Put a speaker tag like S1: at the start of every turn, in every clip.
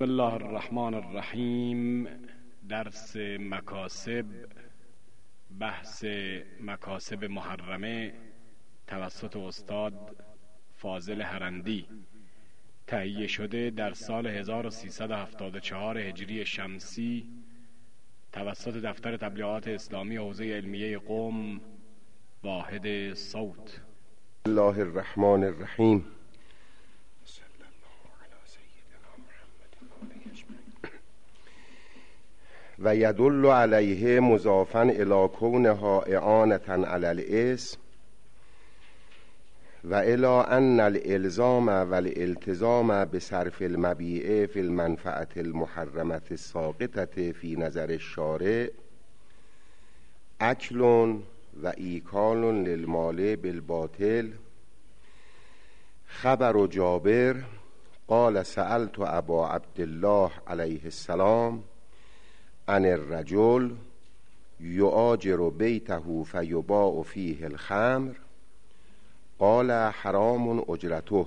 S1: بسم الله الرحمن الرحیم. درس مکاسب، بحث مکاسب محرمه توسط استاد فاضل هرندی، تهیه شده در سال 1374 هجری شمسی توسط دفتر تبلیغات اسلامی حوزه علمیه قم، واحد صوت.
S2: بسم الله الرحمن الرحیم. و یدل علیه مضافا الی کونها اعانة علی الاسم و الی ان الالزام و الالتزام بصرف المبیع فی المنفعة المحرمة الساقطة فی نظر الشارع اکل و ایکال للمال بالباطل. خبر جابر قال سألت ابا عبدالله علیه السلام عن الرجل یؤاجر بیته فیباع فیه الخمر قال حرام اجرته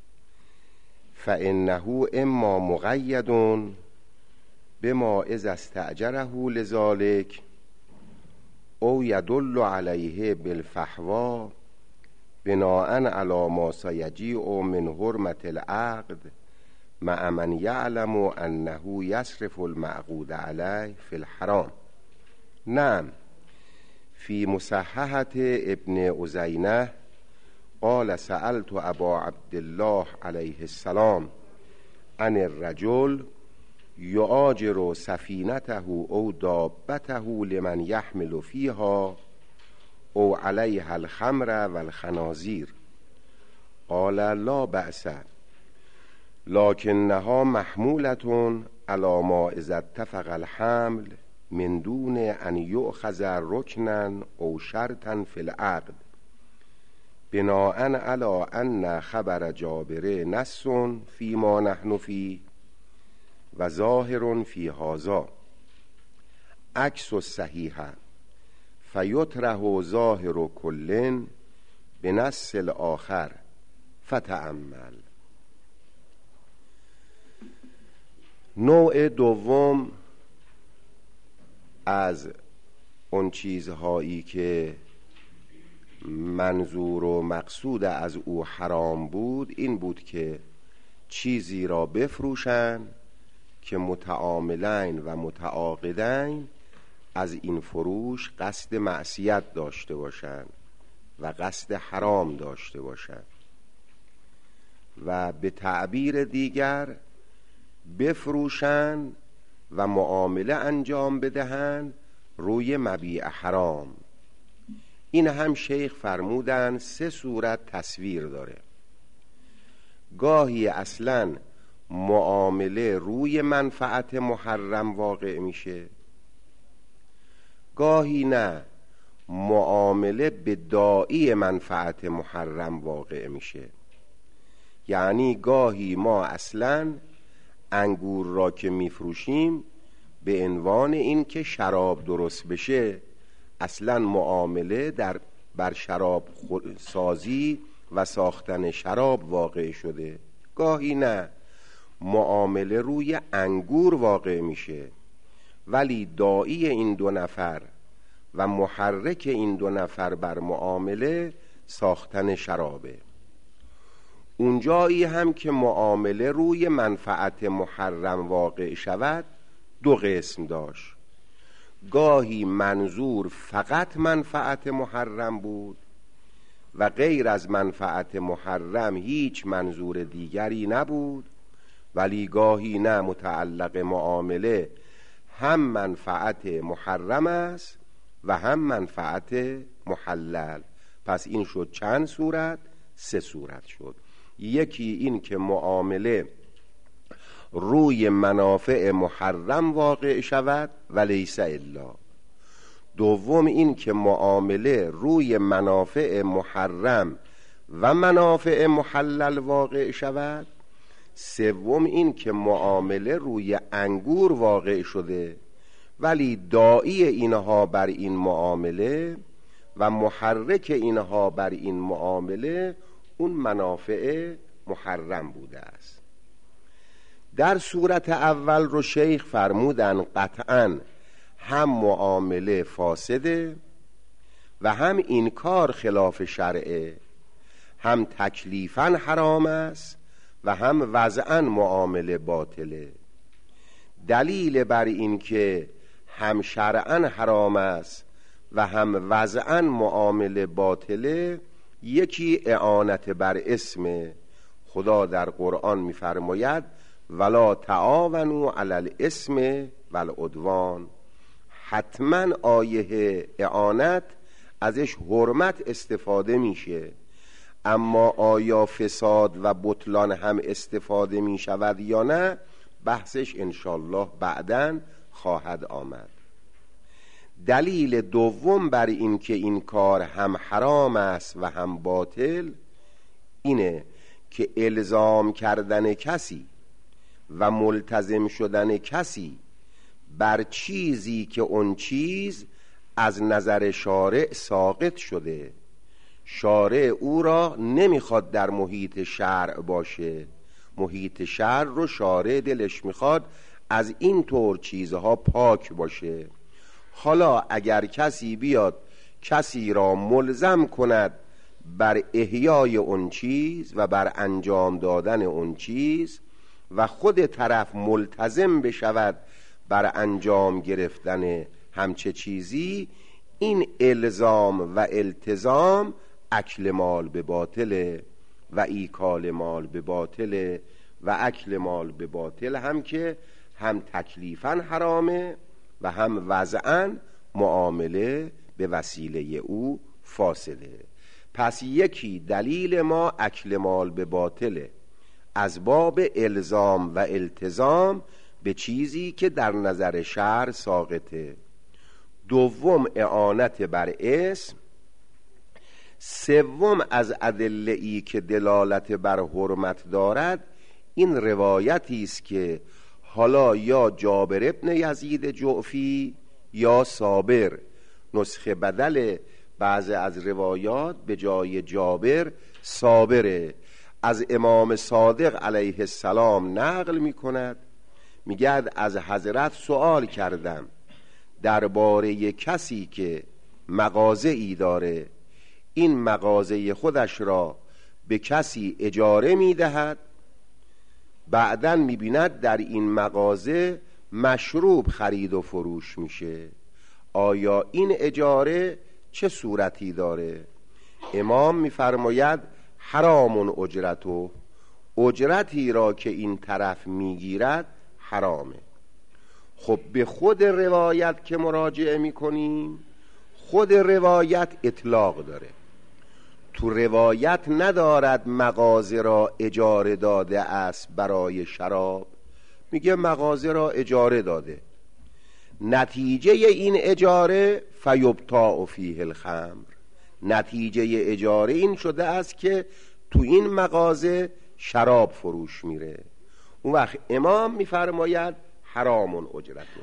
S2: فانه اما مقید بما اذا استأجره لذلك او یدل علیه بالفحوا بناء علی ما سیجیء من حرمة العقد مع من یعلم انه یصرف المعقود علیه فی الحرام. نعم، فی مصححة ابن عزینة قال سألت ابا عبدالله علیه السلام عن الرجل یؤاجر سفینته او دابته لمن یحمل فیها او علیها الخمر و الخنازیر قال لا بأس لکنها محمولة علی ما اذا اتفق الحمل من دون ان یؤخذ رکنا او شرطا فی العقد بناء علی ان خبر جابر نص فیما نحن فیه و ظاهر فی هذا عکس الصحیح فیطرح ظاهر کل بنص الاخر فتأمل. نوع دوم از اون چیزهایی که منظور و مقصود از او حرام بود این بود که چیزی را بفروشن که متعاملین و متعاقدین از این فروش قصد معصیت داشته باشند و قصد حرام داشته باشند و به تعبیر دیگر بفروشن و معامله انجام بدهند روی مبیع حرام. این هم شیخ فرمودن 3 صورت تصویر داره. گاهی اصلا معامله روی منفعت محرم واقع میشه، گاهی نه، معامله به داعی منفعت محرم واقع میشه. یعنی گاهی ما اصلا انگور را که میفروشیم به عنوان این که شراب درست بشه اصلا معامله بر شراب سازی و ساختن شراب واقع شده. گاهی نه، معامله روی انگور واقع میشه ولی داعی این 2 نفر و محرک این 2 نفر بر معامله ساختن شرابه. اونجایی هم که معامله روی منفعت محرم واقع شود 2 قسم داشت. گاهی منظور فقط منفعت محرم بود و غیر از منفعت محرم هیچ منظور دیگری نبود، ولی گاهی نه، متعلق معامله هم منفعت محرم است و هم منفعت محلل. پس این شد چند صورت؟ 3 صورت شد. یکی این که معامله روی منافع محرم واقع شود و لیس الا. دوم این که معامله روی منافع محرم و منافع محلل واقع شود. سوم این که معامله روی انگور واقع شده ولی داعی اینها بر این معامله و محرک اینها بر این معامله اون منافع محرم بوده است. در صورت اول رو شیخ فرمودن قطعاً هم معامله فاسده و هم این کار خلاف شرعه، هم تکلیفاً حرام است و هم وضعاً معامله باطله. دلیل بر این که هم شرعاً حرام است و هم وضعاً معامله باطله، یکی اعانت بر اسم. خدا در قرآن می‌فرماید ولا تعاونوا علی الاسم والعدوان. حتما آیه اعانت ازش حرمت استفاده میشه، اما آیا فساد و بطلان هم استفاده میشود یا نه، بحثش انشالله بعداً خواهد آمد. دلیل دوم بر این که این کار هم حرام است و هم باطل اینه که الزام کردن کسی و ملتزم شدن کسی بر چیزی که اون چیز از نظر شارع ساقط شده، شارع او را نمیخواد در محیط شرع باشه، محیط شرع رو شارع دلش میخواد از این طور چیزها پاک باشه. حالا اگر کسی بیاد کسی را ملزم کند بر احیای اون چیز و بر انجام دادن اون چیز و خود طرف ملتزم بشود بر انجام گرفتن همچه چیزی، این الزام و التزام اکل مال به باطله و ایکال مال به باطله و اکل مال به باطل هم که هم تکلیفاً حرامه و هم وضعاً معامله به وسیله او فاسده. پس یکی دلیل ما اکل مال به باطله از باب الزام و التزام به چیزی که در نظر شرع ساقطه. دوم اعانت بر اسم. سوم از ادله‌ای که دلالت بر حرمت دارد این روایتی است که حالا یا جابر ابن یزید جعفی یا صابر، نسخه بدل بعض از روایات به جای جابر صابره، از امام صادق علیه السلام نقل می کند، میگه از حضرت سوال کردم درباره کسی که مغازه ای داره، این مغازه خودش را به کسی اجاره میدهد، بعداً میبیند در این مغازه مشروب خرید و فروش میشه، آیا این اجاره چه صورتی داره؟ امام میفرماید حرام اجرتو، اجرتی را که این طرف میگیرد حرامه. خب به خود روایت که مراجعه میکنیم، خود روایت اطلاق داره، تو روایت ندارد مغازه را اجاره داده است برای شراب، میگه مغازه را اجاره داده، نتیجه این اجاره فیبتاع فیه الخمر، نتیجه اجاره این شده است که تو این مغازه شراب فروش میره. اون وقت امام میفرماید حرام اجرتو.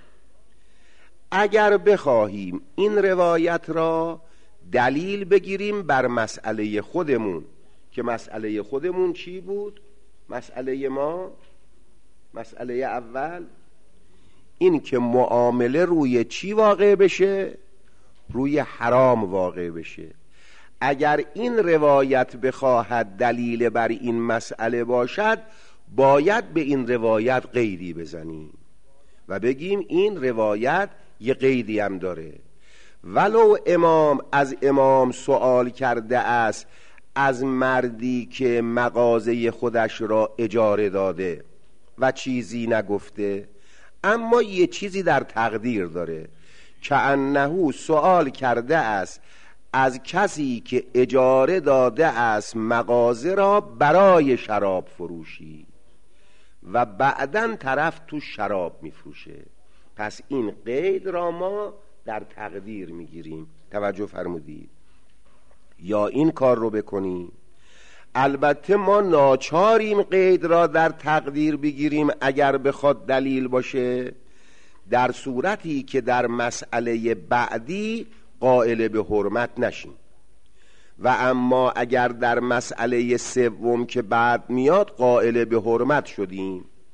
S2: اگر بخواهیم این روایت را دلیل بگیریم بر مسئله خودمون، که مسئله خودمون چی بود؟ مسئله ما، مسئله اول این که معامله روی چی واقع بشه؟ روی حرام واقع بشه. اگر این روایت بخواهد دلیل بر این مسئله باشد، باید به این روایت قیدی بزنیم و بگیم این روایت یه قیدی هم داره. ولو امام از امام سوال کرده است از مردی که مغازه خودش را اجاره داده و چیزی نگفته، اما یه چیزی در تقدیر داره، که انه سوال کرده است از کسی که اجاره داده است مغازه را برای شراب فروشی و بعداً طرف تو شراب میفروشه. پس این قید را ما در تقدیر میگیریم. توجه فرمودید؟ یا این کار رو بکنیم. البته ما ناچاریم قید را در تقدیر بگیریم اگر بخواد دلیل باشه، در صورتی که در مسئله بعدی قائل به حرمت نشیم. و اما اگر در مسئله سوم که بعد میاد قائل به حرمت شدیم،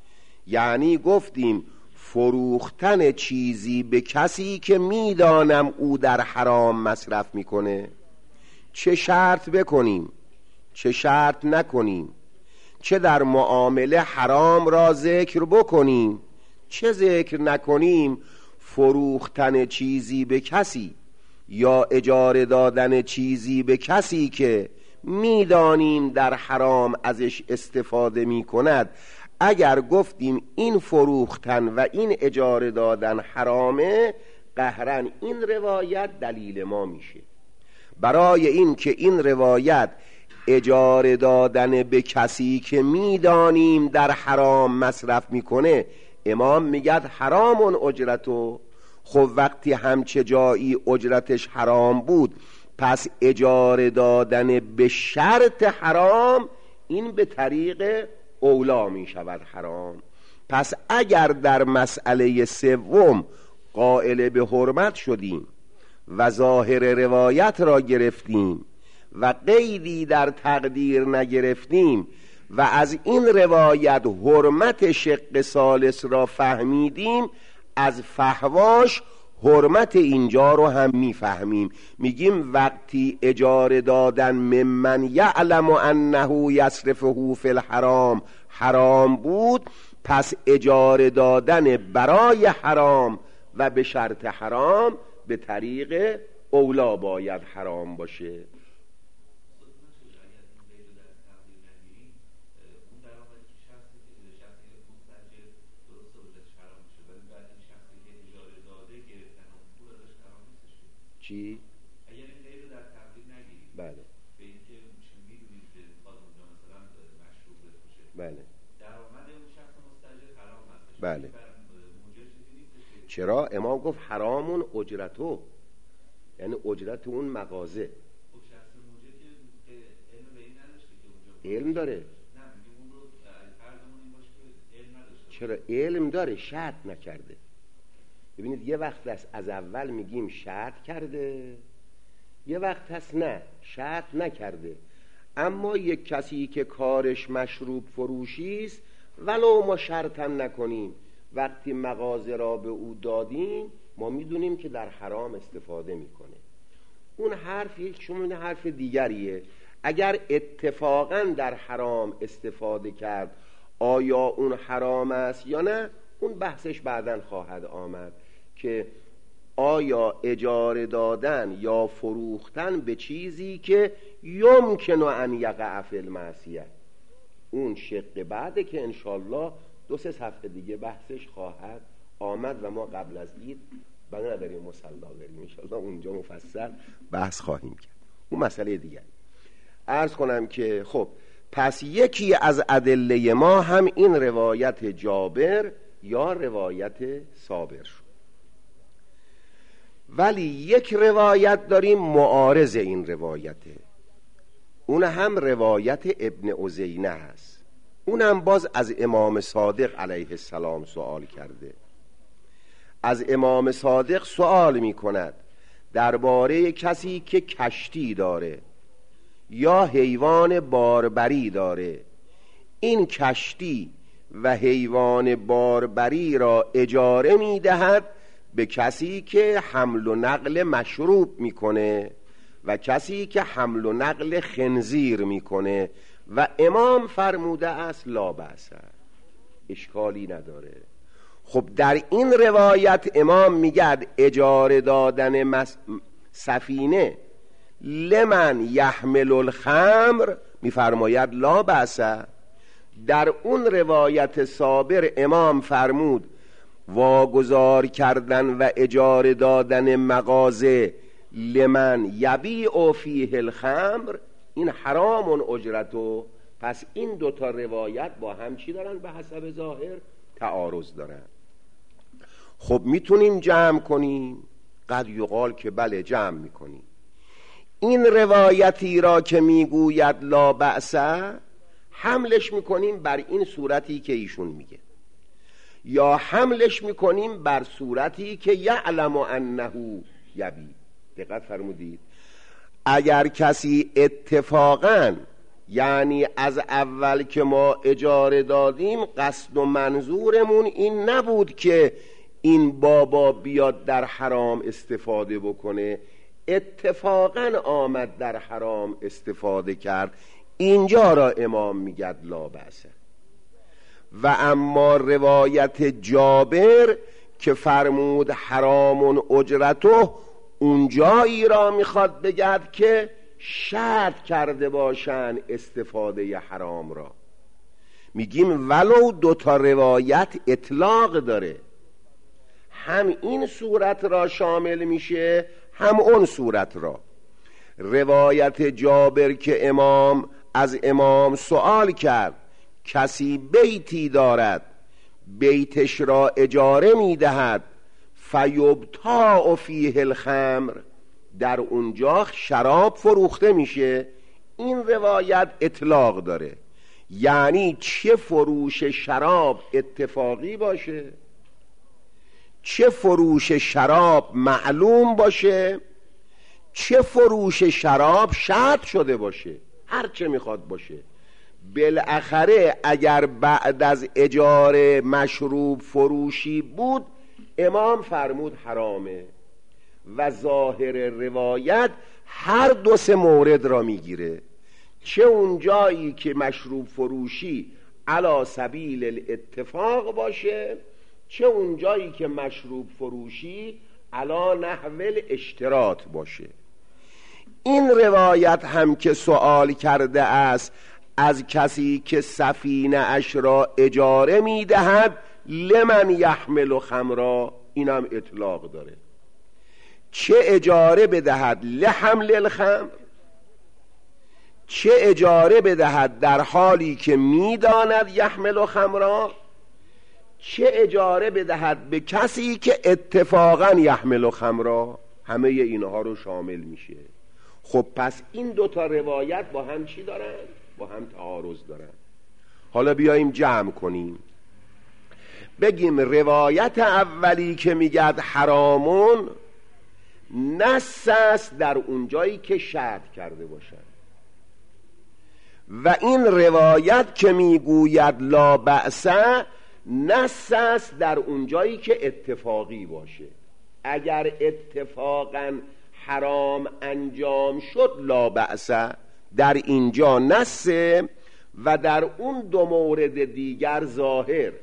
S2: یعنی گفتیم فروختن چیزی به کسی که میدانم او در حرام مصرف میکنه، چه شرط بکنیم چه شرط نکنیم، چه در معامله حرام را ذکر بکنیم چه ذکر نکنیم، فروختن چیزی به کسی یا اجاره دادن چیزی به کسی که میدانیم در حرام ازش استفاده میکند، اگر گفتیم این فروختن و این اجاره دادن حرامه، قهرن این روایت دلیل ما میشه. برای این که این روایت اجاره دادن به کسی که میدانیم در حرام مصرف میکنه، امام میگد حرامون اجرتو. خب وقتی همچه جایی اجرتش حرام بود، پس اجاره دادن به شرط حرام این به طریق اولا می شود حرام. پس اگر در مسئله سوم قائل به حرمت شدیم و ظاهر روایت را گرفتیم و قیدی در تقدیر نگرفتیم و از این روایت حرمت شق ثالث را فهمیدیم، از فحواش حرمت اینجا رو هم میفهمیم. میگیم وقتی اجاره دادن ممن یعلم انه یصرفه فی الحرام حرام بود، پس اجاره دادن برای حرام و به شرط حرام به طریق اولا باید حرام باشه. چی؟
S3: اگر این غیر در تقدیر نگیریم،
S2: بله،
S3: به این که میدونید که خواهد اونجا مثلا مشروب بشه،
S2: بله،
S3: درآمد اون شخص مستاجر حرام هستش،
S2: بله.
S3: موجب نیست.
S2: چرا؟ امام گفت حرامون اجرتو، یعنی اجرت اون مغازه.
S3: خب شخص موجب که علم به این نداشته که اونجا
S2: علم داره.
S3: نه میگیم اون رو فرضمون این باشه که علم نداشته.
S2: چرا؟ علم داره، شرط نکرده. ببینید یه وقت از اول میگیم شرط کرده، یه وقت هست نه شرط نکرده. اما یک کسی که کارش مشروب فروشی است، ولو ما شرط هم نکنیم، وقتی مغازه را به او دادیم ما میدونیم که در حرام استفاده میکنه. اون حرف یک شمون حرف دیگریه. اگر اتفاقا در حرام استفاده کرد، آیا اون حرام است یا نه، اون بحثش بعداً خواهد آمد که آیا اجاره دادن یا فروختن به چیزی که یمکن ان یقع فی المعصیه، اون شق بعده که انشالله 2-3 صفحه دیگه بحثش خواهد آمد و ما قبل از عید بنا نداریم مصلا بریم، انشالله اونجا مفصل بحث خواهیم کرد. اون مسئله دیگه. عرض کنم که خب پس یکی از ادله ما هم این روایت جابر یا روایت صابر شد. ولی یک روایت داریم معارض این روایته، اون هم روایت ابن عزینه هست. اون هم باز از امام صادق علیه السلام سوال کرده. از امام صادق سوال می کند درباره کسی که کشتی داره یا حیوان باربری داره، این کشتی و حیوان باربری را اجاره می دهد به کسی که حمل و نقل مشروب میکنه و کسی که حمل و نقل خنزیر میکنه و امام فرموده است لا بأس، اشکالی نداره. خب در این روایت امام میگد اجاره دادن سفینه لمن یحمل الخمر میفرماید لا بأس. در اون روایت صابر امام فرمود واگذار کردن و اجاره دادن مغازه لمن یبیع فیه الخمر این حرام اجرتو. پس این دوتا روایت با هم چی دارن؟ به حسب ظاهر تعارض دارن. خب میتونیم جمع کنیم؟ قد یقال که بله جمع میکنیم. این روایتی را که میگوید لا بأس حملش میکنیم بر این صورتی که ایشون میگه، یا حملش میکنیم بر صورتی که یعلم انه یبی. دقت فرمودید؟ اگر کسی اتفاقا یعنی از اول که ما اجاره دادیم قصد و منظورمون این نبود که این بابا بیاد در حرام استفاده بکنه، اتفاقا آمد در حرام استفاده کرد. اینجا را امام میگه لا بأس. و اما روایت جابر که فرمود حرام اجرته، اونجایی را میخواد بگد که شرط کرده باشن استفاده حرام را. میگیم ولو دوتا روایت اطلاق داره، هم این صورت را شامل میشه هم اون صورت را. روایت جابر که از امام سوال کرد کسی بیتی دارد بیتش را اجاره میدهد فیبتاع فیه الخمر، در اونجا شراب فروخته میشه، این روایت اطلاق داره. یعنی چه فروش شراب اتفاقی باشه، چه فروش شراب معلوم باشه، چه فروش شراب شرط شده باشه، هر چه میخواد باشه، بالاخره اگر بعد از اجاره مشروب فروشی بود امام فرمود حرامه. و ظاهر روایت هر دو سه مورد را میگیره، چه اون جایی که مشروب فروشی علی سبیل الاتفاق باشه، چه اون جایی که مشروب فروشی علی نحو الاشتراط باشه. این روایت هم که سوال کرده است از کسی که سفینه اش را اجاره میدهد لمن یحمل خمرا، اینم اطلاق داره، چه اجاره بدهد لحمل الخمر، چه اجاره بدهد در حالی که میداند یحمل خمرا، چه اجاره بدهد به کسی که اتفاقا یحمل خمرا، همه اینها رو شامل میشه. خب پس این دوتا روایت با هم چی دارن؟ با هم تعارض دارن. حالا بیاییم جمع کنیم، بگیم روایت اولی که میگد حرامون نص است در اونجایی که شرط کرده باشن، و این روایت که میگوید لا بأس نص است در اونجایی که اتفاقی باشه. اگر اتفاقا حرام انجام شد لا بأس، در اینجا نص، و در اون دو مورد دیگر ظاهر.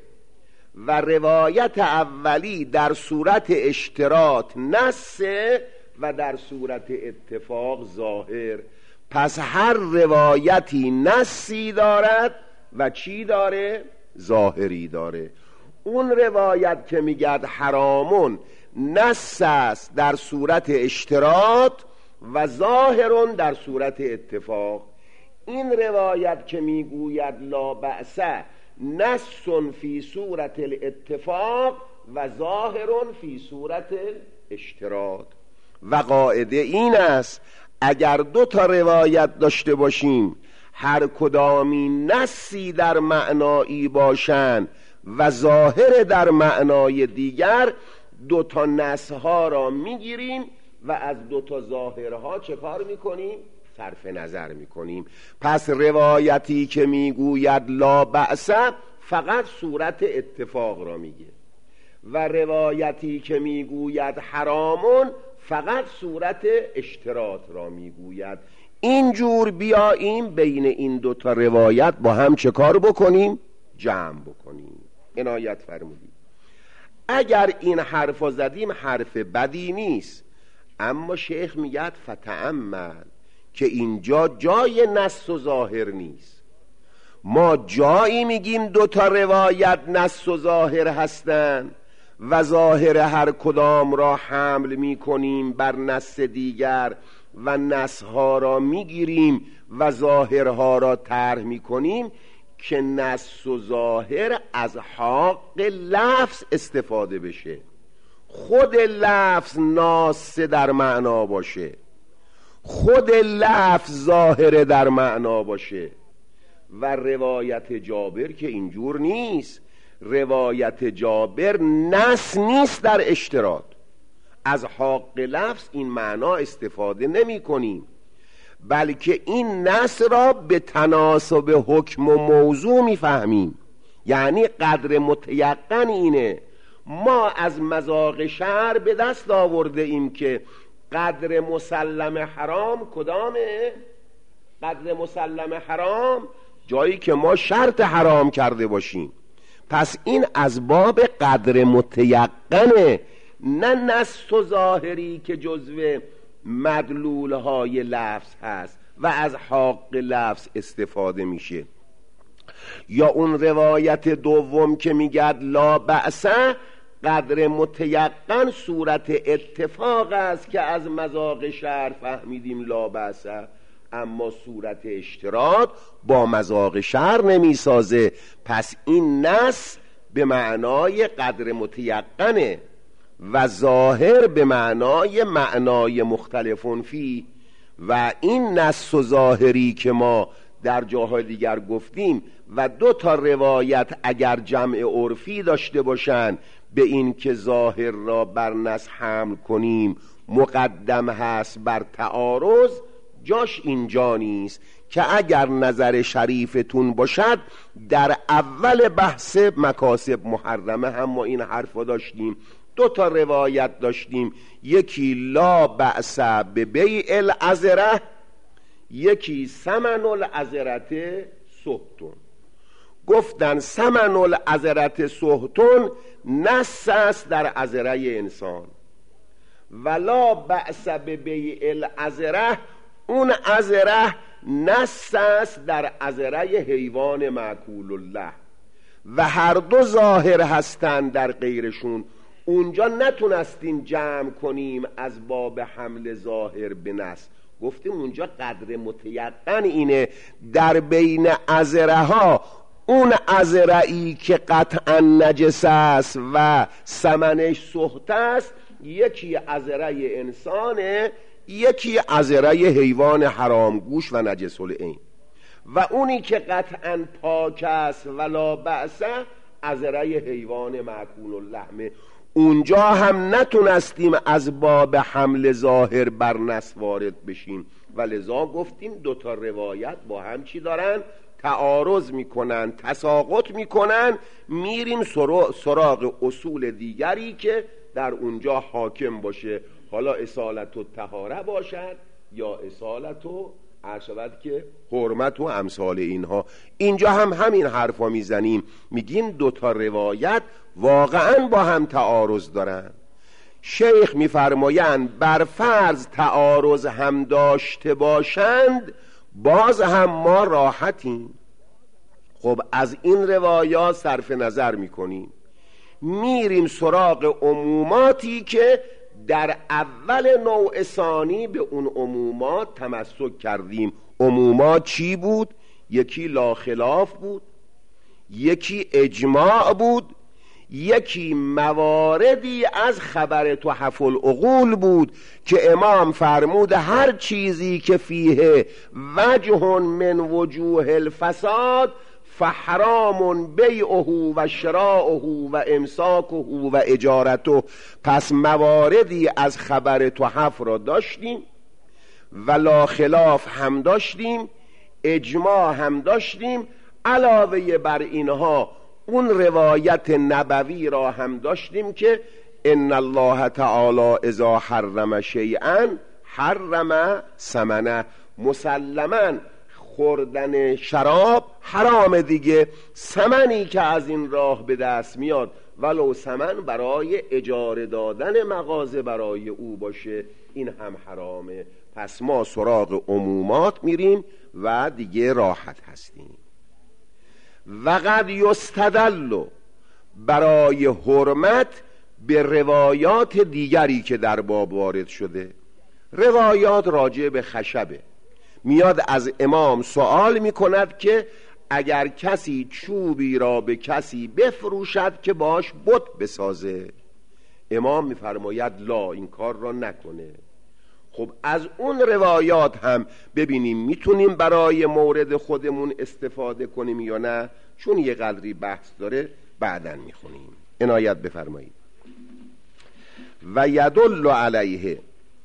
S2: و روایت اولی در صورت اشتراط نص و در صورت اتفاق ظاهر. پس هر روایتی نصی دارد و چی داره؟ ظاهری داره. اون روایت که میگد حرامون نص است در صورت اشتراط و ظاهرون در صورت اتفاق. این روایت که میگوید لا بأس نص فی صورت الاتفاق و ظاهرون فی صورت الاشتراط. و قاعده این است اگر دو تا روایت داشته باشیم هر کدامی نصی در معنایی باشند و ظاهر در معنای دیگر، دو تا نصها را میگیریم و از دو تا ظاهرها چه کار میکنیم؟ صرف نظر میکنیم. پس روایتی که میگوید لا بأس فقط صورت اتفاق را میگه و روایتی که میگوید حرامون فقط صورت اشتراط را میگوید. اینجور بیاییم بین این دو تا روایت با هم چه کار بکنیم؟ جمع بکنیم. عنایت فرمودید. اگر این حرف زدیم حرف بدی نیست، اما شیخ میگه فتأمل که اینجا جای نص و ظاهر نیست. ما جایی میگیم دو تا روایت نص و ظاهر هستند و ظاهر هر کدام را حمل میکنیم بر نص دیگر و نصها را میگیریم و ظاهرها را طرح میکنیم که نص و ظاهر از حق لفظ استفاده بشه، خود لفظ ناص در معنا باشه، خود لفظ ظاهر در معنا باشه. و روایت جابر که اینجور نیست. روایت جابر نص نیست در اشتراط، از حق لفظ این معنا استفاده نمی کنیم. بلکه این نص را به تناسب حکم و موضوع میفهمیم. یعنی قدر متیقن اینه ما از مذاق شرع به دست آورده ایم که قدر مسلم حرام کدامه؟ قدر مسلم حرام جایی که ما شرط حرام کرده باشیم. پس این از باب قدر متیقنه، نه نص و ظاهری که جزو مدلولهای لفظ هست و از حق لفظ استفاده میشه. یا اون روایت دوم که میگه لا بأسه، قدر متیقن صورت اتفاق است که از مذاق شرع فهمیدیم لا بأسه، اما صورت اشتراط با مذاق شرع نمیسازه. پس این نص به معنای قدر متیقنه و ظاهر به معنای مختلفون فی. و این نص و ظاهری که ما در جاهای دیگر گفتیم و 2 تا روایت اگر جمع عرفی داشته باشن به این که ظاهر را بر نص حمل کنیم مقدم هست بر تعارض، جاش اینجا نیست که اگر نظر شریفتون باشد در اول بحث مکاسب محرمه هم ما این حرف داشتیم. 2 تا روایت داشتیم، یکی لا بأس ببیع العذره، یکی ثمن العذرت سهتون. گفتن ثمن العذرت سهتون نص است در عذره انسان، ولا بأس ببیع العذره، اون عذره نص است در عذره حیوان معکول الله و هر دو ظاهر هستند در غیرشون. اونجا نتونستیم جمع کنیم از باب حمل ظاهر به نص، گفتیم اونجا قدر متیقن اینه در بین عذره ها اون عذره‌ای که قطعا نجس است و ثمنش سخت است، یکی عذره انسانه، یکی عذره حیوان حرامگوش و نجس العین، و اونی که قطعا پاک است ولا بأس عذره حیوان معکول اللحم. اونجا هم نتونستیم از باب حمل ظاهر بر نص وارد بشیم و لذا گفتیم 2 تا روایت با هم چی دارن؟ تعارض میکنن، تساقط میکنن. میریم سراغ اصول دیگری که در اونجا حاکم باشه، حالا اصالت و طهاره باشد یا اصالت و عرشبت که حرمت و امثال اینها. اینجا هم همین حرفا میزنیم، میگیم 2 تا روایت واقعا با هم تعارض دارن. شیخ میفرمایند بر فرض تعارض هم داشته باشند باز هم ما راحتیم. خب از این روایات صرف نظر میکنیم، میریم سراغ عموماتی که در اول نوع ثانی به اون عمومات تمسک کردیم. عمومات چی بود؟ یکی لا خلاف بود، یکی اجماع بود، یکی مواردی از خبر تحف العقول بود که امام فرمود هر چیزی که فیه وجه من وجوه الفساد فحرام بیعه و شراعه و امساکه و اجارته. پس مواردی از خبر تحف را داشتیم و لا خلاف هم داشتیم، اجماع هم داشتیم، علاوه بر اینها اون روایت نبوی را هم داشتیم که ان الله تعالی اذا حرم شیئا حرم ثمنه. مسلما خوردن شراب حرام دیگه، ثمنی که از این راه به دست میاد ولو ثمن برای اجاره دادن مغازه برای او باشه این هم حرامه. پس ما سراغ عمومات میریم و دیگه راحت هستیم. و قد یستدل برای حرمت به روایات دیگری که در باب وارد شده. روایات راجع به خشبه، میاد از امام سوال میکند که اگر کسی چوبی را به کسی بفروشد که باش بت بسازه، امام میفرماید لا، این کار را نکنه. خب از اون روایات هم ببینیم میتونیم برای مورد خودمون استفاده کنیم یا نه، چون یه قدری بحث داره بعداً میخونیم. عنایت بفرمایید. و یدل علیه،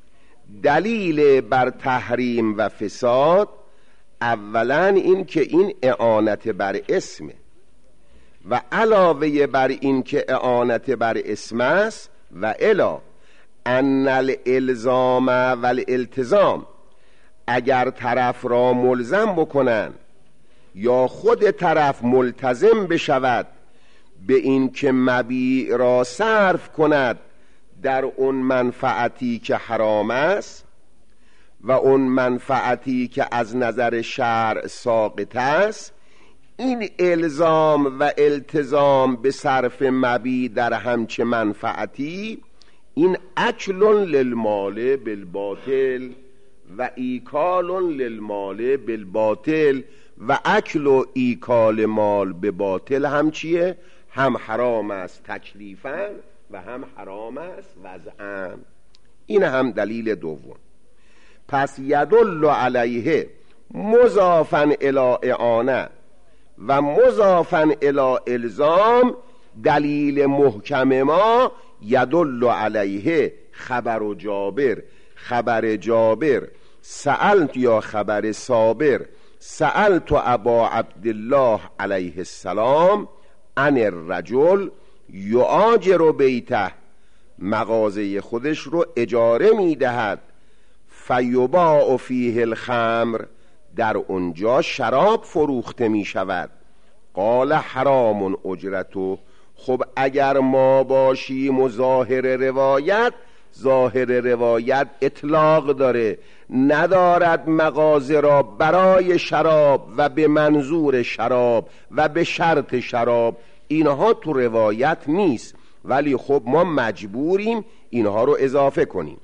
S2: دلیل بر تحریم و فساد اولا این که این اعانت بر اسمه و علاوه بر این که اعانت بر اسم است و الا ان الالزام و الالتزام، اگر طرف را ملزم بکنن یا خود طرف ملتزم بشود به این که مبیع را صرف کند در اون منفعتی که حرام است و اون منفعتی که از نظر شرع ساقط است، این الزام و التزام به صرف مبیع در همچه منفعتی این اکل للمال بالباطل و ایکال للمال بالباطل و اکل و ایکال مال به باطل هم چیه؟ هم حرام است تکلیفاً و هم حرام است وضعاً. این هم دلیل دوم. پس یدل علیه مضافاً الی اعانه و مضافاً الی الزام، دلیل محکم ما یدل علیه خبر جابر، خبر جابر سألت یا خبر صابر سألت ابا عبدالله علیه السلام عن الرجل یؤاجر بیته، مغازه خودش رو اجاره میدهد، فیباع فیه الخمر، در اونجا شراب فروخته می شود. قال حرام اجرتو، خب اگر ما باشیم و ظاهر روایت اطلاق داره، ندارد مغازه را برای شراب و به منظور شراب و به شرط شراب، اینها تو روایت نیست، ولی خب ما مجبوریم اینها رو اضافه کنیم.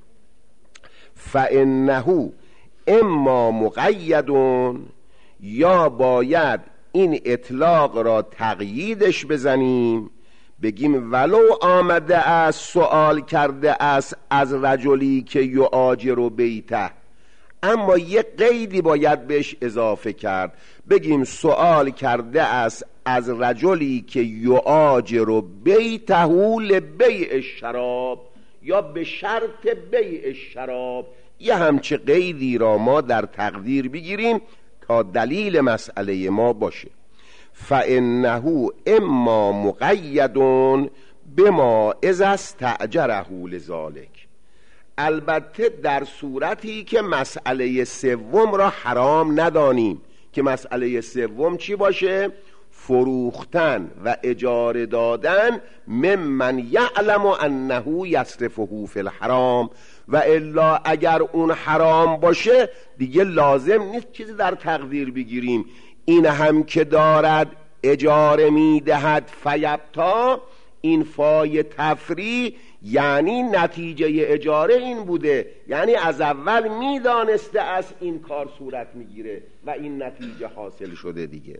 S2: فانه اما مقیدون، یا باید این اطلاق را تقییدش بزنیم، بگیم ولو آمده است سوال کرده است از رجلی که یؤاجر بیته، اما یک قیدی باید بهش اضافه کرد، بگیم سوال کرده است از رجلی که یؤاجر بیته لبیع الشراب یا به شرط بیع الشراب. یه همچه قیدی را ما در تقدیر بگیریم تا دلیل مسئله ما باشه. فانه اما مقیدون بما اذا استأجره لذالک، البته در صورتی که مسئله سوم را حرام ندانیم، که مسئله سوم چی باشه؟ فروختن و اجاره دادن ممن یعلم انه یصرفه فی الحرام، و الا اگر اون حرام باشه دیگه لازم نیست چیزی در تقدیر بگیریم. این هم که دارد اجاره میدهد فیبتا، این فای تفری یعنی نتیجه اجاره این بوده، یعنی از اول میدانسته از این کار صورت میگیره و این نتیجه حاصل شده دیگه.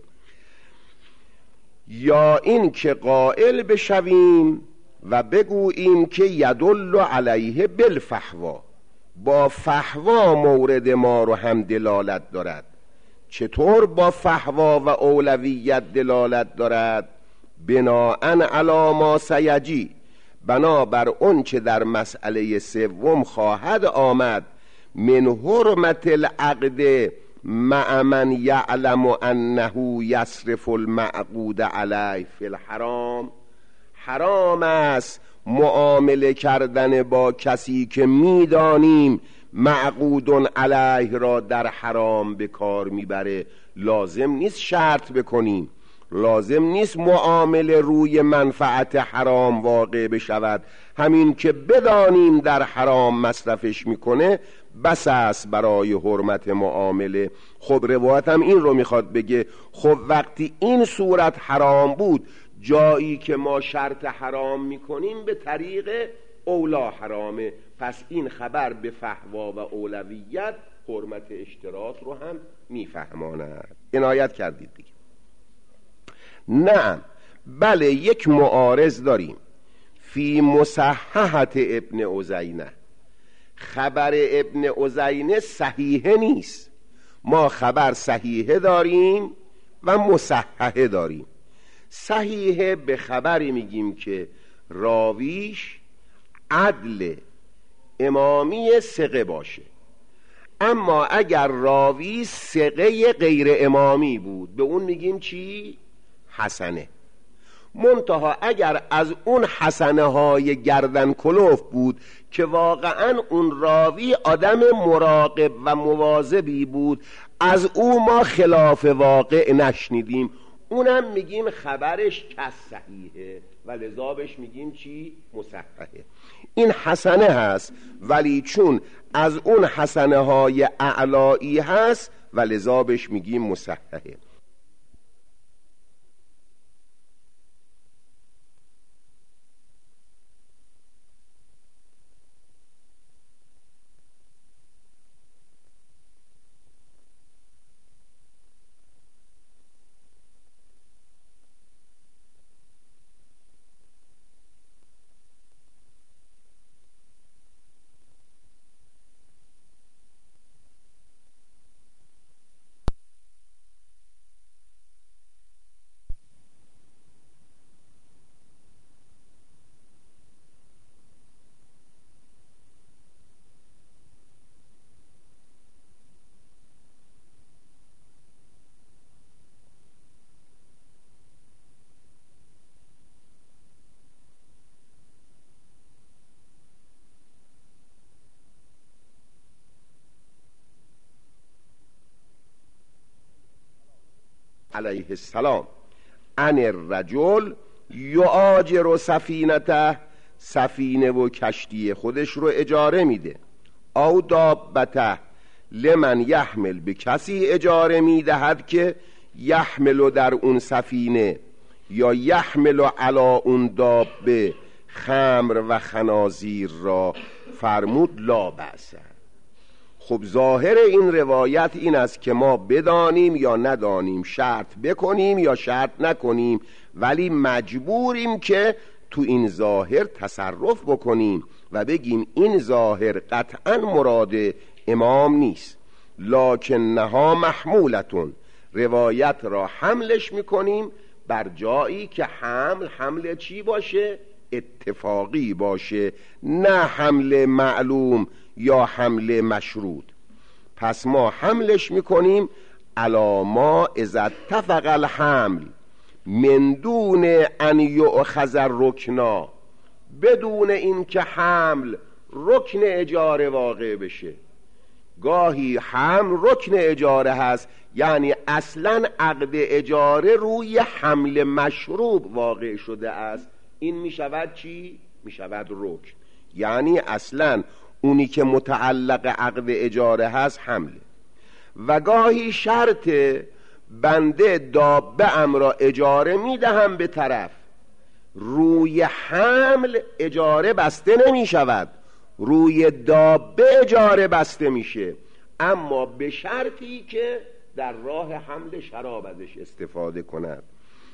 S2: یا این که قائل بشویم و بگوییم که یدل علیه بالفحوا، با فحوا مورد ما رو هم دلالت دارد. چطور با فحوا و اولویت دلالت دارد؟ بناءً علی ما سیجی، بنابر اون چه در مسئله سوم خواهد آمد، من حرمت العقد مع من یعلم انه یصرف المعقود علیه فی الحرام، حرام است معامله کردن با کسی که میدانیم معقود علیه را در حرام به کار میبره. لازم نیست شرط بکنیم، لازم نیست معامله روی منفعت حرام واقع بشود، همین که بدانیم در حرام مصرفش میکنه بس است برای حرمت معامله. خب روایت هم این رو میخواد بگه، خب وقتی این صورت حرام بود، جایی که ما شرط حرام میکنیم به طریق اولا حرامه، پس این خبر به فحوا و اولویت حرمت اشتراط رو هم میفهماند. عنایت کردید دیگه. نه بله، یک معارض داریم فی مصححت ابن عزینه. خبر ابن عزینه صحیحه نیست، ما خبر صحیحه داریم و مصححه داریم. صحیحه به خبری میگیم که راویش عدل، امامی ثقه باشه. اما اگر راوی ثقه غیر امامی بود به اون میگیم چی؟ حسنه. منتها اگر از اون حسنه های گردن کلوف بود که واقعا اون راوی آدم مراقب و مواظبی بود، از او ما خلاف واقع نشنیدیم، اونم میگیم خبرش کس صحیحه و لذا بهش میگیم چی؟ مصححه. این حسنه هست، ولی چون از اون حسنه های اعلایی هست و لذا بهش میگیم مصححه. علیه السلام ان الرجل یؤاجر سفینته، سفینه و کشتی خودش رو اجاره میده، او دابته لمن یحمل، به کسی اجاره میدهد که یحمل در اون سفینه یا یحمل علی اون دابه خمر و خنازیر را، فرمود لا بأس. خب ظاهر این روایت این است که ما بدانیم یا ندانیم، شرط بکنیم یا شرط نکنیم، ولی مجبوریم که تو این ظاهر تصرف بکنیم و بگیم این ظاهر قطعا مراد امام نیست، لکنها محمولتون، روایت را حملش میکنیم بر جایی که حمل چی باشه؟ اتفاقی باشه، نه حمل معلوم یا حمل مشروط. پس ما حملش میکنیم علی ما اذا اتفق الحمل من دون ان یؤخذ الرکنا، بدون این که حمل رکن اجاره واقع بشه. گاهی حمل رکن اجاره هست، یعنی اصلا عقد اجاره روی حمل مشروب واقع شده است، این میشود چی؟ میشود رکن، یعنی اصلا اونی که متعلق عقد اجاره هست حمله. و گاهی شرط بنده دابه ام را اجاره میدهم به طرف، روی حمل اجاره بسته نمی شود، روی دابه اجاره بسته میشه، اما به شرطی که در راه حمل شراب ازش استفاده کند.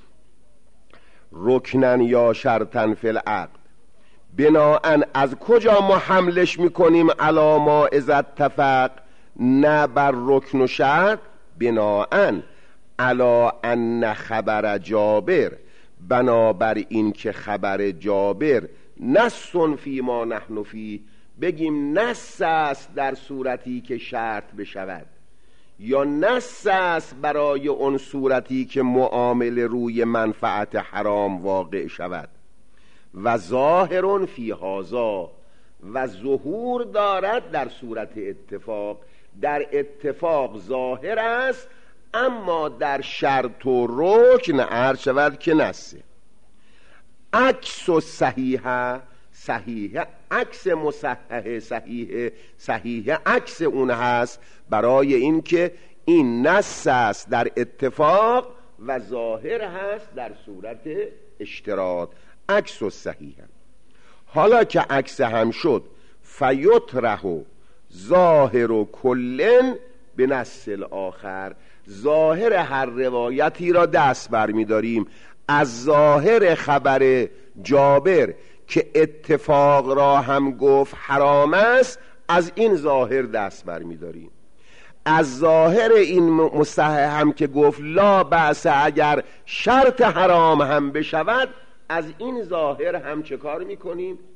S2: رکنن یا شرطن فی العقد، بناهن از کجا ما حملش میکنیم علی ما اذا اتفق، نه بر رکن و شرط، بناهن علی ان خبر جابر، بنابر این که خبر جابر نص فی ما نحن فی، بگیم نص است در صورتی که شرط بشود، یا نص است برای اون صورتی که معامله روی منفعت حرام واقع شود. و ظاهر فی هذا، و ظهور دارد در صورت اتفاق، در اتفاق ظاهر است، اما در شرط و رکن عرض شود که نصه. عکس و صحیحه، صحیحه عکس مصححه، صحیحه عکس اون هست، برای این که این نص است در اتفاق و ظاهر هست در صورت اشتراط. عکس و صحیحه. حالا که عکس هم شد، فیطرح ظاهر و کلن به نص آخر، ظاهر هر روایتی را دست برمی‌داریم از ظاهر خبر جابر که اتفاق را هم گفت حرام است، از این ظاهر دست برمی‌داریم. از ظاهر این مصحح هم که گفت لا بأس اگر شرط حرام هم بشود، از این ظاهر هم چه کار میکنیم؟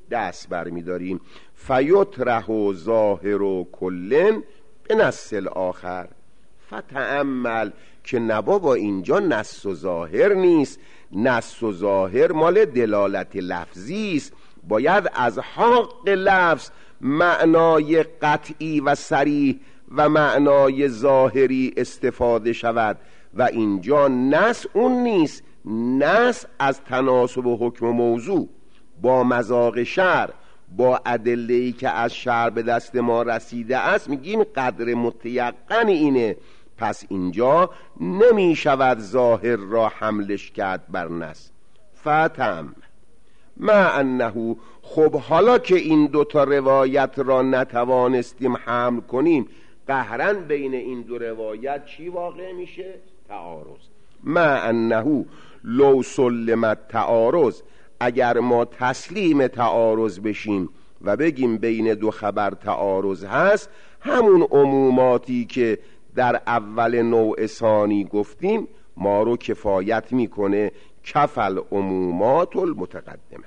S2: دست برمی‌داریم. فیطرح ظاهر کلن به نص آخر فتأمل که نبابا اینجا نص و ظاهر نیست، نص و ظاهر مال دلالت لفظی است، باید از حق لفظ معنای قطعی و صریح و معنای ظاهری استفاده شود و اینجا نص اون نیست. نص از تناسب حکم و موضوع با مذاق شرع، با ادله‌ای که از شرع به دست ما رسیده است، میگیم قدر متیقن اینه، پس اینجا نمی شود ظاهر را حملش کرد بر نص. فتم ما انه، خب حالا که این دوتا روایت را نتوانستیم حمل کنیم، قهرن بین این دو روایت چی واقع میشه؟ تعارض. ما انه لو سلمت تعارض، اگر ما تسلیم تعارض بشیم و بگیم بین دو خبر تعارض هست، همون عموماتی که در اول نوع ثانی گفتیم ما رو کفایت میکنه، کفل عمومات المتقدمه.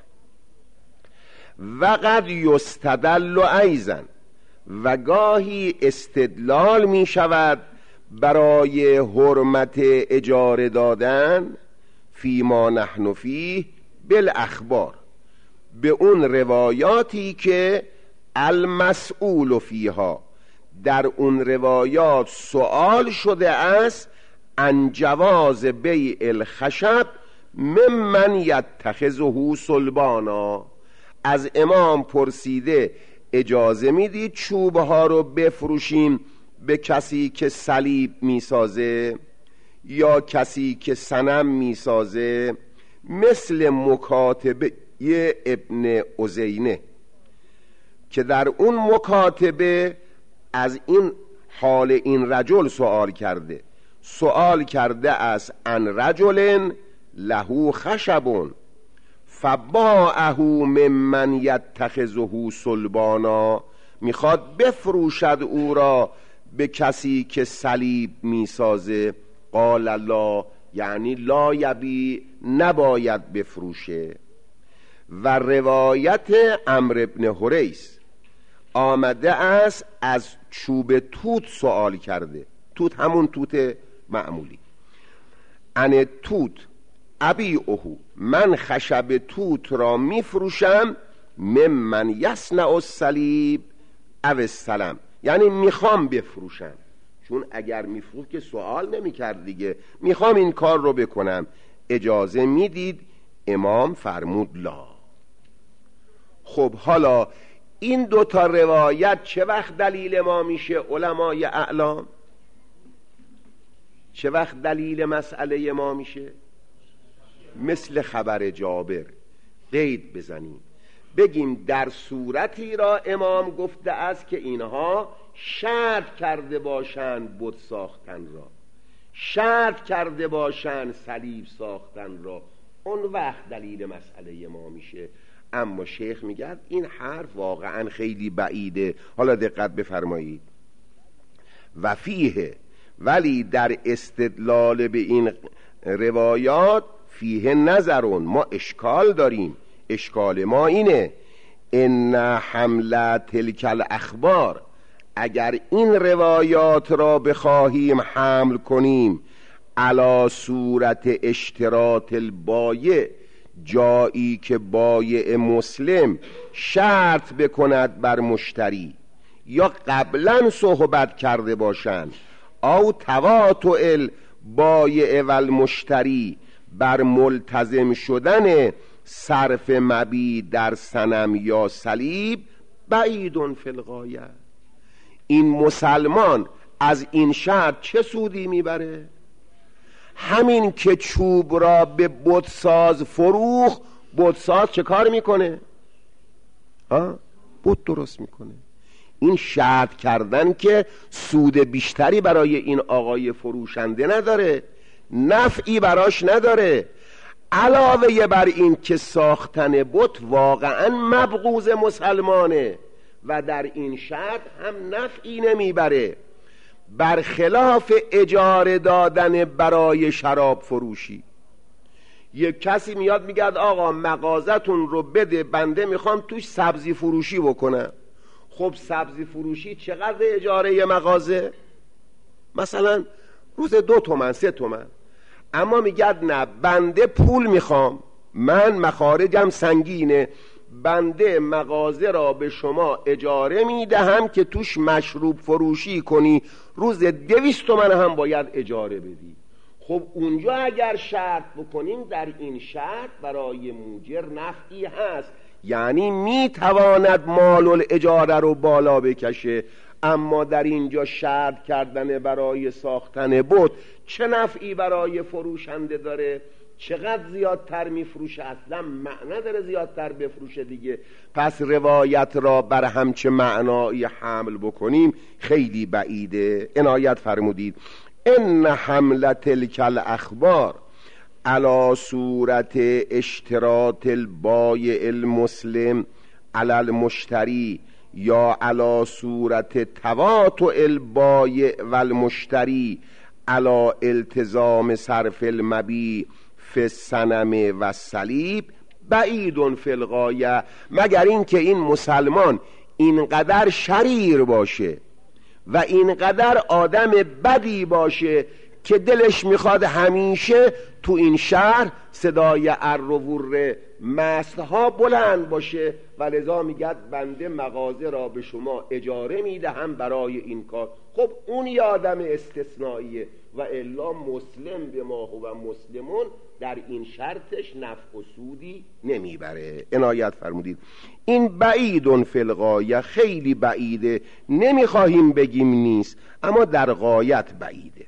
S2: و قد یستدل ایضا، و گاهی استدلال می شود برای حرمت اجاره دادن فیما نحن فیه بالاخبار، به اون روایاتی که المسئول فیها، در اون روایات سؤال شده است عن جواز بیع الخشب ممن یتخذه صلبانا، از امام پرسیده اجازه میدید چوبه ها رو بفروشیم به کسی که صلیب میسازه یا کسی که صنم میسازه، مثل مکاتبه ابن عزینه که در اون مکاتبه از این حال این رجل سؤال کرده است عن رجل له خشب فباعه ممن یتخذه صلبانا، میخواد بفروشد او را به کسی که صلیب میسازه. قال لا، یعنی لا یبی، نباید بفروشه. و روایت عمرو ابن حریث آمده است از چوب توت سؤال کرده، توت همون توت معمولی، ان توت ابیعه، من خشب توت را میفروشم، ممن یصنع الصلیب او السلم، یعنی میخوام بفروشم، چون اگر میفروخت که سوال نمیکرد دیگه، میخوام این کار رو بکنم، اجازه میدید؟ امام فرمود لا. خب حالا این دوتا روایت چه وقت دلیل ما میشه علمای اعلام؟ چه وقت دلیل مسئله ما میشه؟ مثل خبر جابر قید بزنیم، بگیم در صورتی را امام گفته است که اینها شرط کرده باشند بت ساختن را، شرط کرده باشند صلیب ساختن را، اون وقت دلیل مسئله ما میشه. اما شیخ میگه این حرف واقعا خیلی بعیده. حالا دقت بفرمایید. و فیه، ولی در استدلال به این روایات فیه نظرون، ما اشکال داریم. اشکال ما اینه ان حمله تلک الاخبار، اگر این روایات را بخواهیم حمل کنیم علی صورت اشتراط البایع، جایی که بایع مسلم شرط بکند بر مشتری یا قبلا صحبت کرده باشند، او تواطؤ البایع و المشتری، بر ملتزم شدن صرف مبیع در صنم یا صلیب، بعیدون فی الغایه، این مسلمان از این شرط چه سودی میبره؟ همین که چوب را به بتساز فروخ، بتساز چه کار میکنه؟ بت درست میکنه. این شرط کردن که سود بیشتری برای این آقای فروشنده نداره، نفعی براش نداره، علاوه بر این که ساختن بت واقعا مبغوض مسلمانه و در این شرط هم نفعی نمیبره، برخلاف اجاره دادن برای شراب فروشی یک کسی میاد میگه آقا مغازتون رو بده، بنده میخوام توش سبزی فروشی بکنم. خب سبزی فروشی چقدر اجاره مغازه؟ مثلا روز 2 تومن 3 تومن. اما میگه نه، بنده پول میخوام، من مخارجم سنگینه، بنده مغازه را به شما اجاره میدهم که توش مشروب فروشی کنی، روز 200 تومن هم باید اجاره بدی. خب اونجا اگر شرط بکنیم، در این شرط برای موجر نفعی هست، یعنی میتواند مال الاجاره رو بالا بکشه. اما در اینجا شرط کردن برای ساختن بت چه نفعی برای فروشنده داره؟ چقدر زیادتر میفروشه؟ اصلا معنی داره زیادتر بفروشه دیگه. پس روایت را بر همچه معنایی حمل بکنیم خیلی بعیده. عنایت فرمودید ان حمل تلک الاخبار علی صورت اشتراط البایع المسلم علی المشتری یا علی صورت تواطؤ البایع و المشتری علی التزام صرف المبیع فی الصنم و الصلیب بعید فی الغایه، مگر اینکه این مسلمان اینقدر شریر باشه و اینقدر آدم بدی باشه که دلش میخواد همیشه تو این شهر صدای ار و ور مستها بلند باشه و لذا میگد بنده مغازه را به شما اجاره میدهم برای این کار. خب اون یه آدم استثنائیه و الا مسلم به ما و مسلمون در این شرطش نفع و سودی نمیبره. عنایت فرمودید این بعید فی الغایه، خیلی بعیده، نمیخواهیم بگیم نیست، اما در غایت بعیده.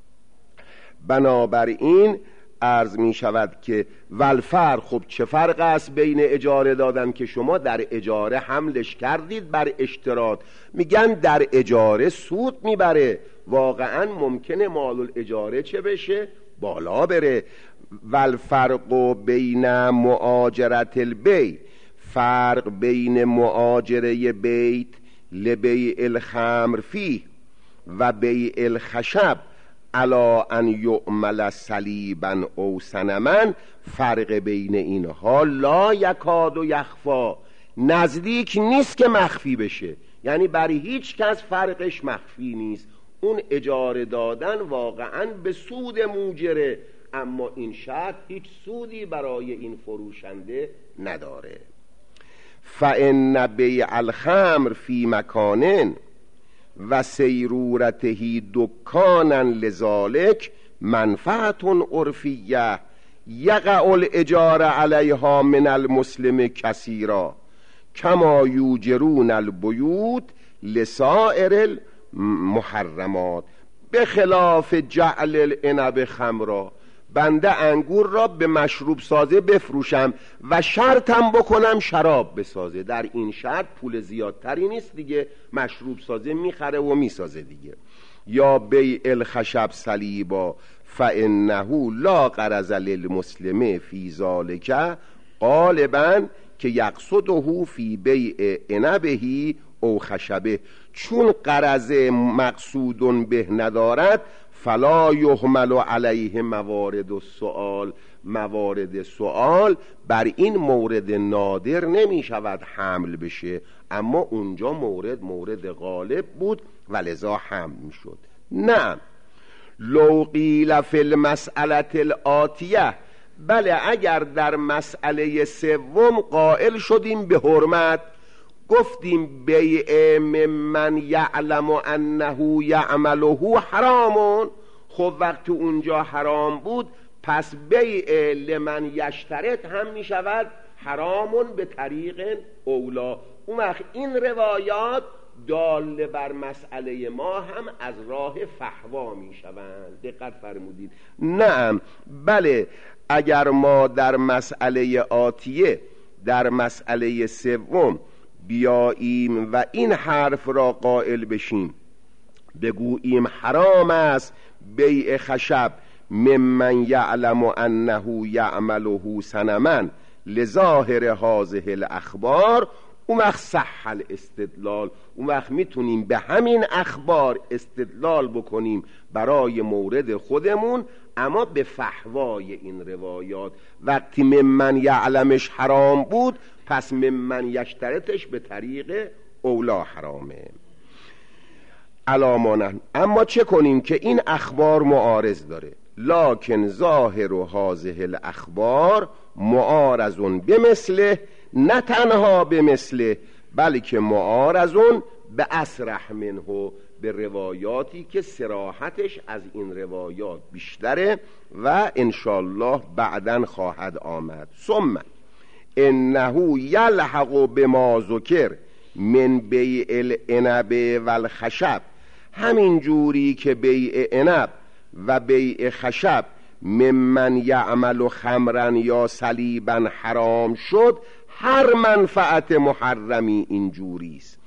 S2: بنابراین عرض می شود که والفرق، خب چه فرق است بین اجاره دادن که شما در اجاره حملش کردید بر اشتراط، میگن در اجاره سود میبره، واقعا ممکنه مال الاجاره چه بشه؟ بالا بره. والفرق بین معاجرت البیع، فرق بین معاجره بیت لبیع الخمر فیه و بیع الخشب علا ان یعمل صلیبا او صنما، فرق بین اینها لا یکاد و یخفا، نزدیک نیست که مخفی بشه، یعنی برای هیچ کس فرقش مخفی نیست. اون اجاره دادن واقعا به سود موجره، اما این شرط هیچ سودی برای این فروشنده نداره. فإن بیع الخمر فی مکان و سیرورته دکانا لذالک منفعت عرفیه یقع الاجاره علیها من المسلم کثیرا کما یوجرون البیوت لسائر المحرمات بخلاف جعل العنب خمرا. بنده انگور را به مشروب سازه بفروشم و شرطم بکنم شراب بسازه، در این شرط پول زیادتری نیست دیگه، مشروب سازه میخره و میسازه دیگه. یا بیع الخشب صلیبا فانه لا غرض للمسلم فی ذلک غالبا که یقصده فی بیع عنبه او خشبه، چون غرض مقصود به ندارد فلا یحمل علیه موارد السؤال، موارد سؤال بر این مورد نادر نمی شود حمل بشه، اما اونجا مورد غالب بود و لذا حمل می شد. نه لو قیل فی المسئله الآتیه، بله اگر در مسئله سوم قائل شدیم به حرمت، گفتیم بیع ممن یعلم انه یعمله حرامون، خب وقتی اونجا حرام بود پس بیع لمن یشترط هم می شود حرامون به طریق اولا. اون وقت این روایات دال بر مسئله ما هم از راه فحوا می شوند. دقت فرمودید؟ نعم بله، اگر ما در مسئله آتیه، در مسئله سوم بیاییم و این حرف را قائل بشیم، بگوییم حرام است بیع خشب ممن یعلم انه یعمله صنما لظاهر هذه الاخبار، اون وقت صح الاستدلال، اون وقت میتونیم به همین اخبار استدلال بکنیم برای مورد خودمون، اما به فحوای این روایات. وقتی ممن یعلمش حرام بود، پس ممن یشترطش به طریق اولا حرامه. علامانه اما چه کنیم که این اخبار معارض داره؟ لکن ظاهر و هذه الاخبار معارضون بمثله، نه تنها بمثله بلکه معارضون به اصرح منه، به روایاتی که صراحتش از این روایات بیشتره و انشالله بعداً خواهد آمد. ثم انه یلحق بما ذکر من بیع العنب و الخشب، همین جوری که بیع عنب و بیع خشب ممن یعمل خمرا یا صلیبا حرام شد، هر منفعت محرمی این جوریست.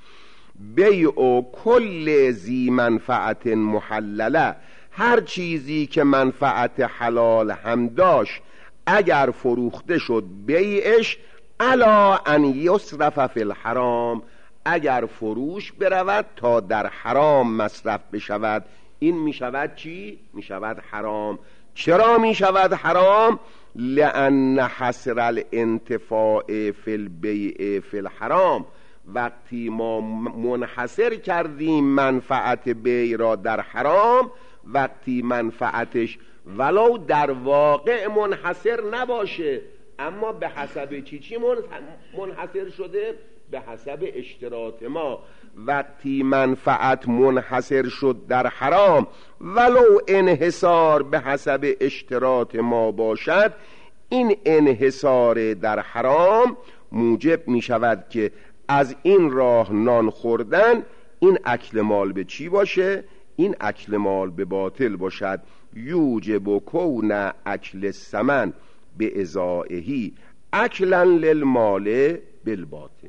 S2: بیع کل ذی منفعت محلله، هر چیزی که منفعت حلال هم داشت اگر فروخته شد بیعش الا ان یصرف فی الحرام، اگر فروش برود تا در حرام مصرف بشود، این می شود چی؟ می شود حرام. چرا می شود حرام؟ لأن حصر الانتفاع فی البیع فی الحرام، وقتی ما منحصر کردیم منفعت بیع را در حرام، وقتی منفعتش ولو در واقع منحصر نباشه اما به حسب چی منحصر شده؟ به حسب اشتراط ما. وقتی منفعت منحصر شد در حرام ولو انحصار به حسب اشتراط ما باشد، این انحصار در حرام موجب می شود که از این راه نان خوردن، این اکل مال به چی باشه؟ این اکل مال به باطل باشد. یوجب کون اکل الثمن به ازائهی اکلا للمال بالباطل.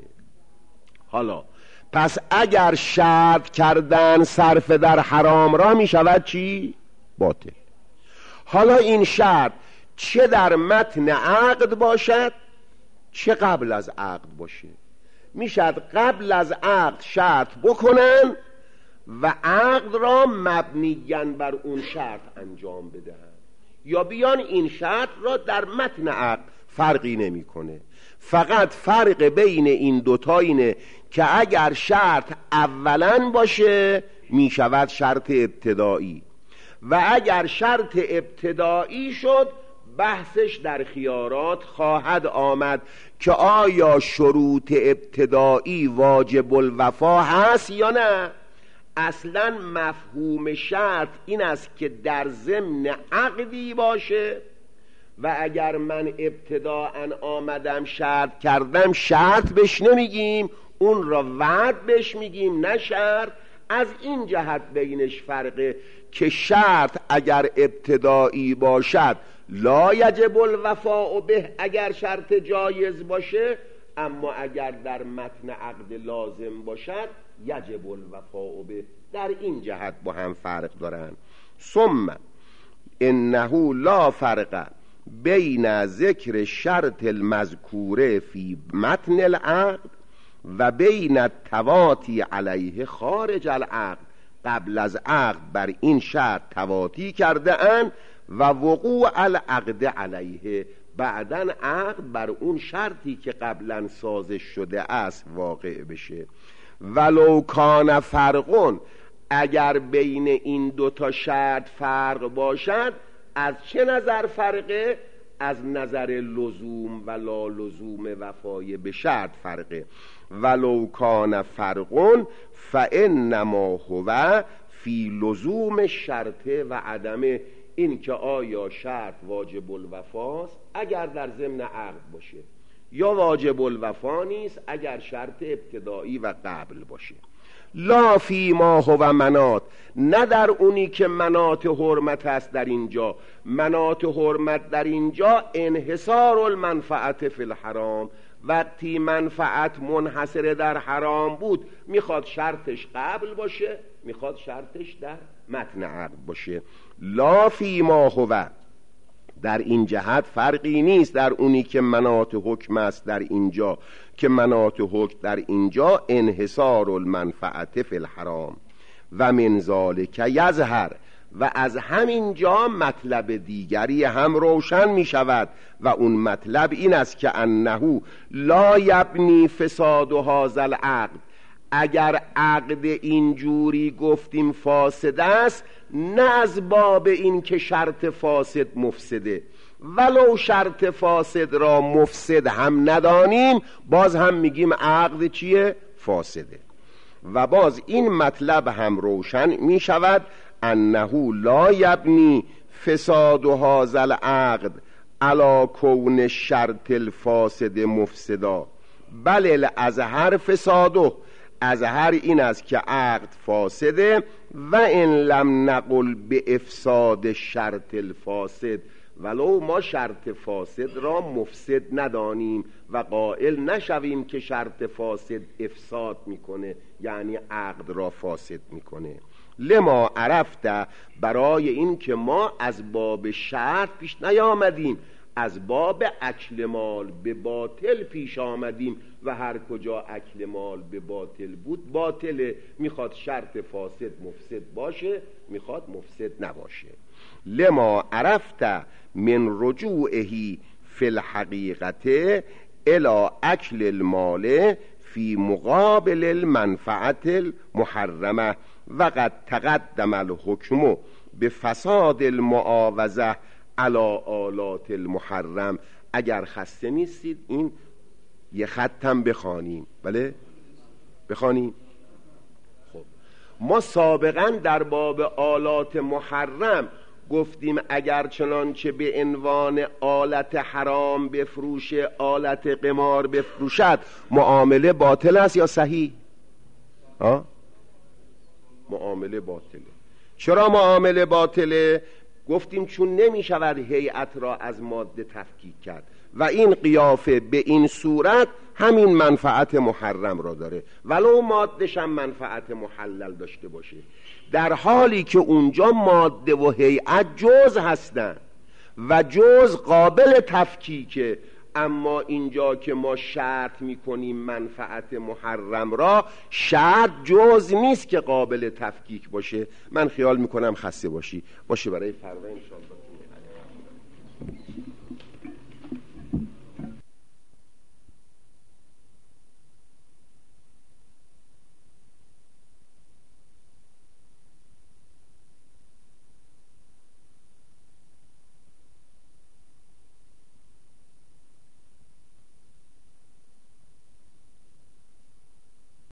S2: حالا پس اگر شرط کردن صرف در حرام را می شود چی؟ باطل. حالا این شرط چه در متن عقد باشد چه قبل از عقد باشه، می شود قبل از عقد شرط بکنن و عقد را مبنیاً بر اون شرط انجام بدهن، یا بیان این شرط را در متن عقد، فرقی نمی کنه. فقط فرق بین این دوتا اینه که اگر شرط اولاً باشه می شود شرط ابتدایی، و اگر شرط ابتدایی شد بحثش در خیارات خواهد آمد که آیا شروط ابتدایی واجب الوفا هست یا نه. اصلا مفهوم شرط این است که در ضمن عقدی باشه، و اگر من ابتداء آمدم شرط کردم شرط بهش نمیگیم، اون را وعد بهش میگیم نه شرط. از این جهت بینش فرقه که شرط اگر ابتدایی باشد لا یجب الوفاء به، اگر شرط جایز باشه، اما اگر در متن عقد لازم باشد یجب الوفاء به. در این جهت با هم فرق دارن. ثم انه لا فرق بین ذکر شرط المذکوره فی متن العقد و بین التواتی علیه خارج العقد. قبل از عقد بر این شرط تواتی کرده اند و وقوع العقد علیه، بعدن عقد بر اون شرطی که قبلا سازش شده است واقع بشه. ولو کان فرقون، اگر بین این دوتا شرط فرق باشد، از چه نظر فرقه؟ از نظر لزوم و لا لزوم وفای به شرط فرقه. ولو کان فرقون فانما هو فی لزوم شرط و عدمه، این که آیا شرط واجب الوفاست اگر در ضمن عقد باشه، یا واجب الوفا نیست اگر شرط ابتدایی و قبل باشه. لا فی ما هو منات، نه در اونی که منات حرمت است. در اینجا منات حرمت در اینجا انحصار المنفعت فی الحرام، وقتی منفعت منحصر در حرام بود میخواد شرطش قبل باشه، میخواد شرطش در متن عقد باشه. لا فی ما هو در این جهت فرقی نیست در اونی که مناط حکم است در اینجا، که مناط حکم در اینجا انحصار المنفعت فی الحرام و من ذالک یظهر، و از همین جا مطلب دیگری هم روشن می شود و اون مطلب این است که انه لا یبنی فساد هذا العقد، اگر عقد اینجوری گفتیم فاسد است، نه از باب این که شرط فاسد مفسده، ولو شرط فاسد را مفسد هم ندانیم باز هم میگیم عقد چیه؟ فاسده. و باز این مطلب هم روشن می شود انه لا یبنی فساد هذا العقد علی کون شرط الفاسد مفسدا، بل الازهر فساده، ازهر این است که عقد فاسده، و ان لم نقل به افساد شرط الفاسد، ولو ما شرط فاسد را مفسد ندانیم و قائل نشویم که شرط فاسد افساد میکنه، یعنی عقد را فاسد میکنه. لما عرفت، برای این که ما از باب شرط پیش نیامدیم، از باب اکل مال به باطل پیش آمدیم و هر کجا اکل مال به باطل بود باطله، میخواد شرط فاسد مفسد باشه، میخواد مفسد نباشه. لما عرفت من رجوعه فی الحقیقت الى اکل المال فی مقابل المنفعت المحرمه، و قد تقدم الحکم به فساد المعاوضه علی آلات المحرم. اگر خسته نیستید این یه خطم بخوانیم. بله بخوانیم. خب ما سابقا در باب آلات محرم گفتیم اگر چنانچه به عنوان آلت حرام بفروشه، آلت قمار بفروشد، معامله باطل است یا صحیح؟ معامله باطله. چرا معامله باطله؟ گفتیم چون نمی شود هیئت را از ماده تفکیک کرد و این قیافه به این صورت همین منفعت محرم را داره، ولو مادهش هم منفعت محلل داشته باشه، در حالی که اونجا ماده و هیئت جز هستن و جز قابل تفکیکه. اما اینجا که ما شرط میکنیم منفعت محرم را، شرط جز نیست که قابل تفکیک باشه. من خیال میکنم خسته باشی باشه برای فردا انشاءالله.